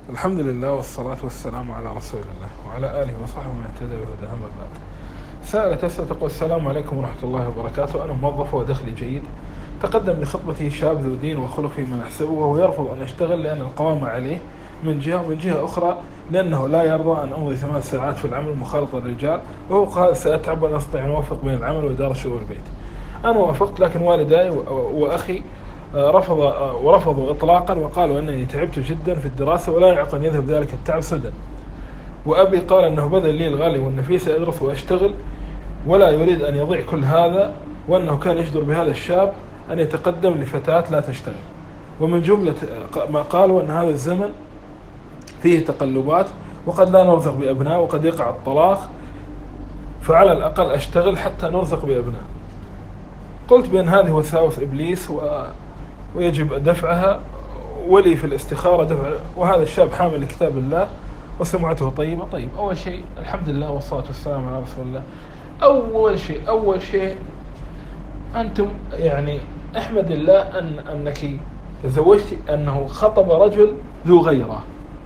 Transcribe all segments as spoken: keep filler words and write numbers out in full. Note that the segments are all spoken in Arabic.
الحمد لله والصلاة والسلام على رسول الله وعلى آله وصحبه من اهتدى بهداه أما بعد. سائلة تسأل تقول: السلام عليكم ورحمة الله وبركاته. أنا موظف ودخلي جيد. تقدم لخطبتي شاب ذو دين وخلق فيما أحسبه، وهو يرفض أن يشتغل لأن القوامة عليه من جهة، ومن جهة أخرى لأنه لا يرضى أن أمضي ثمان ساعات في العمل مخالطة للرجال، وهو قال: سأتعب ولا أستطيع أن أوفق بين العمل وإدارة شؤون البيت. أنا وافقت، لكن والداي وأخي رفض ورفضوا إطلاقا، وقالوا أنني تعبت جدا في الدراسة ولا يعق أن يذهب ذلك التعب سدى. وأبي قال أنه بذل لي الغالي والنفيس أدرس وأشتغل ولا يريد أن يضيع كل هذا، وأنه كان يجدر بهذا الشاب أن يتقدم لفتاة لا تشتغل. ومن جملة ما قالوا أن هذا الزمن فيه تقلبات، وقد لا نرزق بأبناء، وقد يقع الطلاق، فعلى الأقل أشتغل حتى نرزق بأبناء. قلت بأن هذه وساوس إبليس و... ويجب دفعها، ولي في الاستخارة دفع، وهذا الشاب حامل لكتاب الله وسمعته طيبة. طيب، أول شيء الحمد لله والصلاة والسلام على رسول الله. أول شيء أول شيء أنتم يعني أحمد الله أن أنك تزوجت، أنه خطب رجل ذو غيرة.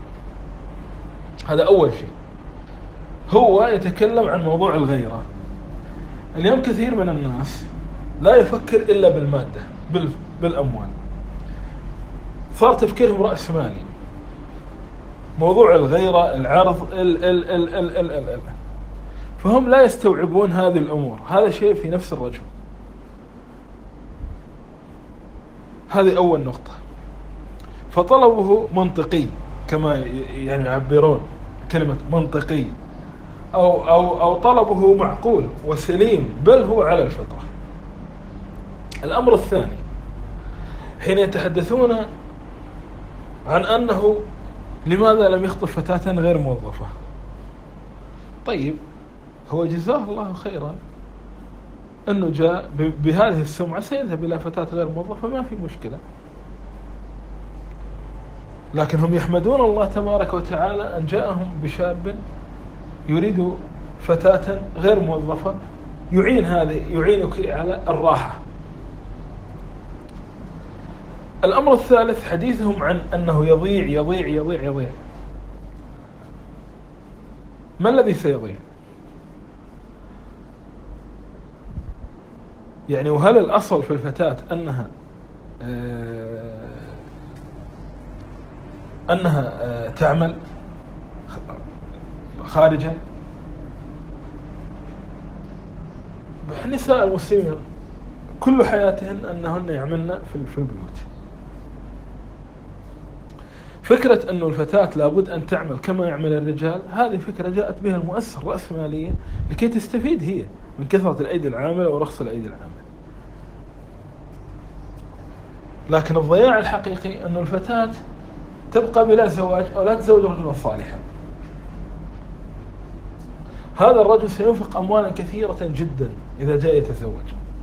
هذا أول شيء. هو يتكلم عن موضوع الغيرة. اليوم كثير من الناس لا يفكر إلا بالمادة، بالأموال، صار تفكيرهم رأس مالي. موضوع الغيرة، العرض، ال ال ال ال ال ال ال فهم لا يستوعبون هذه الأمور. هذا شيء في نفس الرجل. هذه أول نقطة. فطلبه منطقي كما يعني يعبرون كلمة منطقي، أو, أو, أو طلبه معقول وسليم، بل هو على الفطرة. الأمر الثاني، حين يتحدثون عن أنه لماذا لم يخطب فتاة غير موظفة. طيب، هو جزاه الله خيرا أنه جاء بهذه السمعة، سيذهب إلى فتاة غير موظفة، ما في مشكلة. لكن هم يحمدون الله تبارك وتعالى أن جاءهم بشاب يريد فتاة غير موظفة يعين هذه يعينك على الراحة. الأمر الثالث، حديثهم عن أنه يضيع يضيع يضيع يضيع. ما الذي سيضيع؟ يعني وهل الأصل في الفتاة أنها آه أنها آه تعمل خارجا؟ نساء المسلمين كل حياتهن أنهن يعملن في البيوت. فكرة أن الفتاة لابد أن تعمل كما يعمل الرجال، هذه فكرة جاءت بها المؤسسة الرأسمالية لكي تستفيد هي من كثرة الأيدي العاملة ورخص الأيدي العاملة. لكن الضياع الحقيقي أن الفتاة تبقى بلا زواج أو لا تزوج رجلا صالحا. هذا الرجل سينفق أموالا كثيرة جدا إذا جاء يتزوج.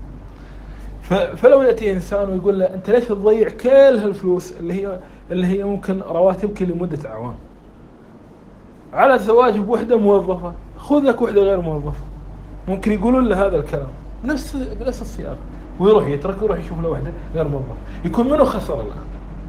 فلو يأتي إنسان ويقول له: أنت ليش تضيع كل هالفلوس اللي هي اللي هي ممكن رواتبك لمدة أعوام على الزواج بوحدة موظفة؟ خذ لك وحدة غير موظفة. ممكن يقولون له هذا الكلام بنفس بنفس السياق، ويروح يترك ويروح يشوف له وحدة غير موظفة. يكون منه خسر الآن.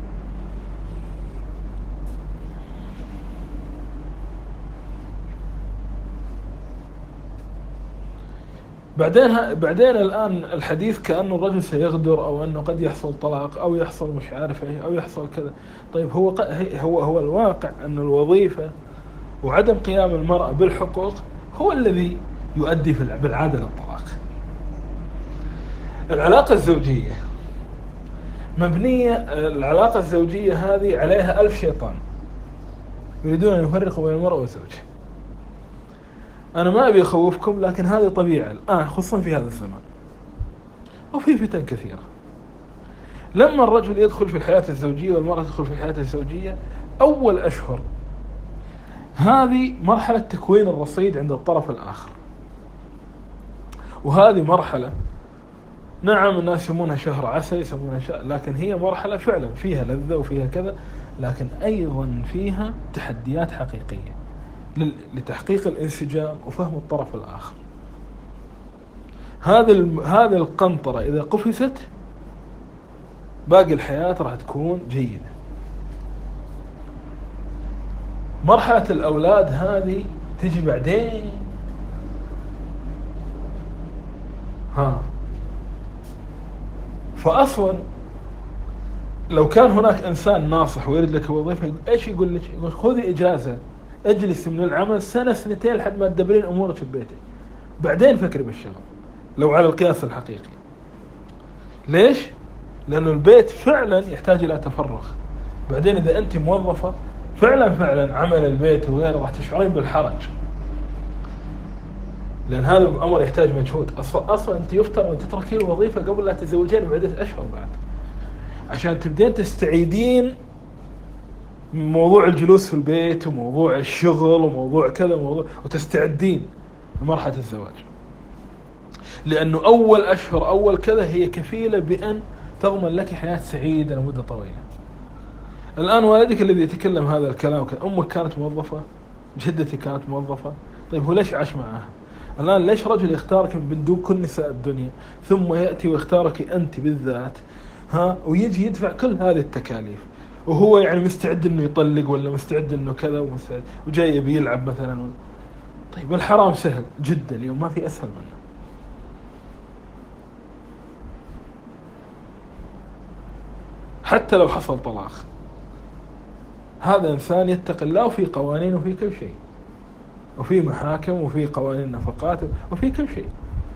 بعدين بعدين الآن الحديث كأنه الرجل سيغدر، أو أنه قد يحصل طلاق، أو يحصل مش عارف إيه، أو يحصل كذا. طيب، هو هو هو الواقع أن الوظيفة وعدم قيام المرأة بالحقوق هو الذي يؤدي في بالعادة للطلاق. العلاقة الزوجية مبنية، العلاقة الزوجية هذه عليها ألف شيطان يريدون أن يفرقوا بين المرأة والزوج. أنا ما أبي أخوفكم، لكن هذه طبيعة الآن، خصوصا في هذا الزمان، وفي فتن كثيرة. لما الرجل يدخل في الحياة الزوجية والمرأة تدخل في الحياة الزوجية، أول أشهر هذه مرحلة تكوين الرصيد عند الطرف الآخر. وهذه مرحلة، نعم الناس يسمونها شهر عسل، يسمونها شهر، لكن هي مرحلة فعلا فيها لذة وفيها كذا، لكن أيضا فيها تحديات حقيقية لتحقيق الانسجام وفهم الطرف الآخر. هذه هذه القنطرة إذا قفزت باقي الحياة راح تكون جيدة. مرحلة الأولاد هذه تجي بعدين. ها فأصلا لو كان هناك إنسان ناصح ويريد لك وظيفة إيش يقول لك؟ يقول خذي إجازة، اجلس من العمل سنة سنتين لحد ما تدبرين أمورك في بيتك، بعدين فكري بالشغل. لو على القياس الحقيقي. ليش؟ لأنه البيت فعلا يحتاج إلى تفرغ. بعدين إذا أنت موظفة فعلا فعلا عمل البيت وغيره راح تشعرين بالحرج، لأن هذا الأمر يحتاج مجهود. أصلا أصلا أنت يفترض أن تتركين الوظيفة قبل لا تتزوجين بعدة أشهر بعد، عشان تبدين تستعيدين موضوع الجلوس في البيت وموضوع الشغل وموضوع كذا وموضوع، وتستعدين لمرحلة الزواج. لأنه أول أشهر أول كذا هي كفيلة بأن تضمن لك حياة سعيدة لمدة طويلة. الآن والدك الذي يتكلم هذا الكلام، أمك كانت موظفة، جدتي كانت موظفة، طيب هو ليش عاش معها؟ الآن ليش رجل يختارك من دون كل نساء الدنيا ثم يأتي ويختارك أنت بالذات، ها، ويجي يدفع كل هذه التكاليف، وهو يعني مستعد إنه يطلق ولا مستعد إنه كذا ومستعد وجاي بيلعب مثلا؟ طيب الحرام سهل جدا اليوم، ما في أسهل منه. حتى لو حصل طلاق، هذا إنسان يتقي الله، وفي قوانين وفي كل شيء، وفي محاكم وفي قوانين نفقات وفي كل شيء.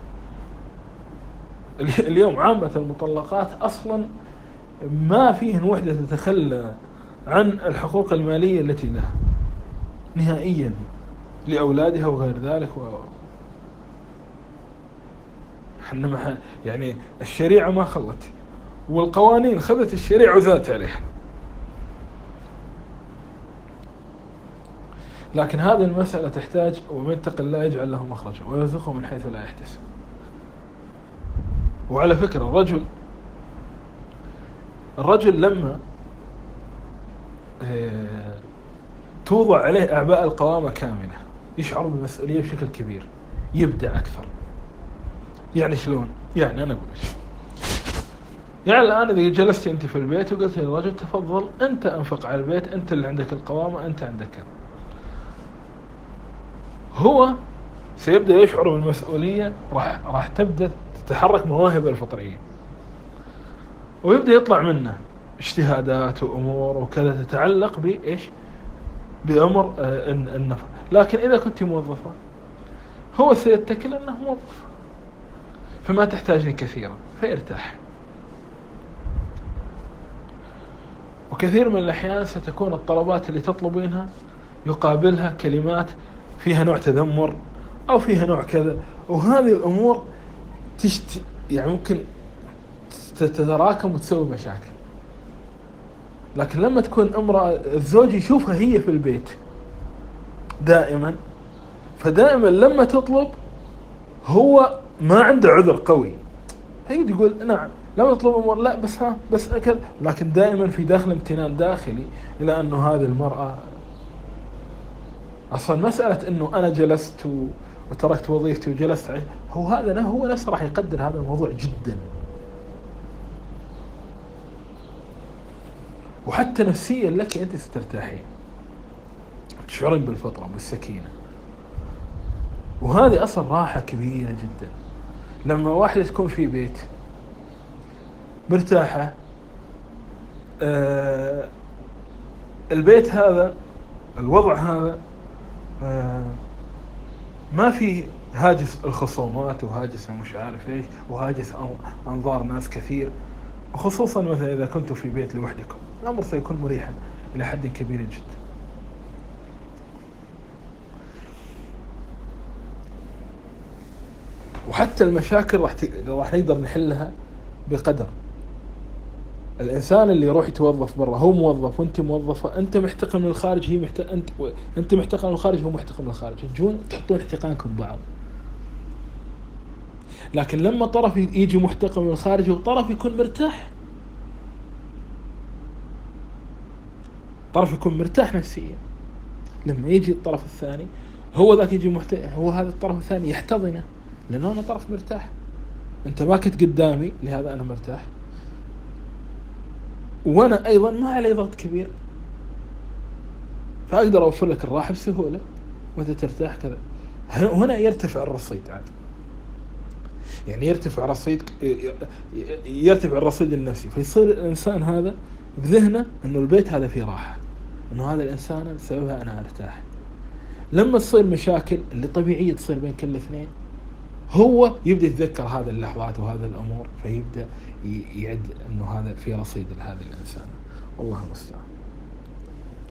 اليوم عامة المطلقات أصلا ما فيهن وحدة تتخلى عن الحقوق المالية التي لها نهائيا لأولادها وغير ذلك. و يعني الشريعة ما خلت، والقوانين خذت الشريعة وزادت عليها. لكن هذه المسألة تحتاج ومن يتق الله يجعل له مخرجا ويرزقه من حيث لا يحتسب. وعلى فكرة الرجل الرجل لما توضع عليه أعباء القوامة كاملة يشعر بالمسؤولية بشكل كبير، يبدع أكثر. يعني شلون؟ يعني أنا أقول يعني الآن إذا جلست أنت في البيت وقلت للرجل تفضل أنت أنفق على البيت، أنت اللي عندك القوامة، أنت عندك كذا، هو سيبدأ يشعر بالمسؤولية، راح راح تبدأ تتحرك مواهب الفطرية، ويبدأ يطلع منه اجتهادات وأمور وكذا تتعلق بإيش؟ بأمر النفع. لكن إذا كنت موظفة هو سيتكل أنه موظف، فما تحتاجني كثيرا فيرتاح. وكثير من الأحيان ستكون الطلبات اللي تطلبينها يقابلها كلمات فيها نوع تذمر أو فيها نوع كذا، وهذه الأمور تشت يعني ممكن تتراكم وتسوي مشاكل. لكن لما تكون امرأة الزوج يشوفها هي في البيت دائما، فدائما لما تطلب هو ما عنده عذر قوي، هيجي يقول نعم لما تطلب امور لا بس ها بس كذا، لكن دائما في داخل امتنان داخلي الى انه هذه المرأة اصلا مسألة انه انا جلست وتركت وظيفتي وجلست عيش، هو هذا هو نفسه راح يقدر هذا الموضوع جدا. وحتى نفسيا لك انت سترتاحين، تشعرين بالفطرة بالسكينة، وهذه اصلا راحة كبيرة جدا. لما واحدة تكون في بيت مرتاحة، آه البيت هذا الوضع هذا آه ما في هاجس الخصومات وهاجس مش عارف ايش وهاجس انظار ناس كثير، وخصوصا مثلا اذا كنتوا في بيت لوحدكم الامر سيكون مريحا الى حد كبير جدا. وحتى المشاكل راح راح نقدر نحلها بقدر. الانسان اللي يروح يتوظف برا هو موظف وانت موظفه، انت محتقن من الخارج هي محت... انت انت محتقن من الخارج هو محتقن من الخارج، تجون تحطون احتقانكم ببعض. لكن لما طرف يجي محتقن من الخارج وطرف يكون مرتاح، طرف يكون مرتاح نفسيا، لما يجي الطرف الثاني هو ذاك يجي محتقن، هو هذا الطرف الثاني يحتضنه لأنه أنا طرف مرتاح، أنت ما كنت قدامي لهذا أنا مرتاح، وأنا أيضا ما علي ضغط كبير. فأقدر أوفر لك الراحة بسهولة وأنت ترتاح كذا. هنا يرتفع الرصيد عاد، يعني يرتفع رصيد يرتفع الرصيد النفسي، فيصير الإنسان هذا بذهنه أنه البيت هذا فيه راحة، أنه هذا الإنسان بسببها أنا أرتاح. لما تصير مشاكل اللي طبيعية تصير بين كل اثنين، هو يبدأ يتذكر هذه اللحظات وهذه الأمور، فيبدأ يعد أنه هذا في رصيد لهذا الإنسان. والله المستعان.